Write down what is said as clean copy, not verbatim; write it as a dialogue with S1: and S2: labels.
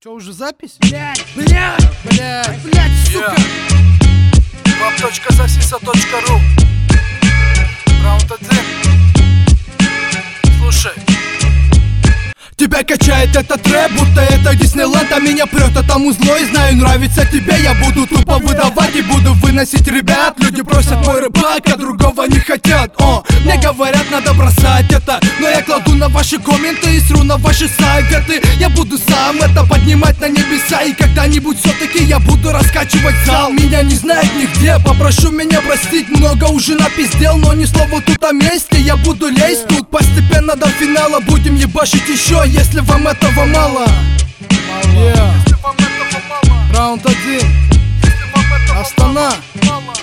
S1: Че, уже запись? Блять, сука!
S2: Web.zasisa.ru. Раунд 1. Слушай.
S1: Тебя качает этот рэп, будто это Диснейленд, а меня прет это музло. И знаю, нравится тебе, я буду тупо выдавать и буду выносить ребят. Люди просят мой рыбак, а другого не хотят. Мне говорят, надо бросать это, но я кладу на ваши комменты и сру на ваши советы. Я буду сам это поднимать на небеса, и когда-нибудь все-таки я буду раскачивать зал. Меня не знает нигде, попрошу меня простить, много уже напиздел, но ни слова тут о месте. Я буду лезть тут постепенно до финала, будем ебашить еще, если вам этого мало.
S2: Если вам этого мало.
S1: Раунд 1.
S2: Если вам этого
S1: Астана.
S2: мало.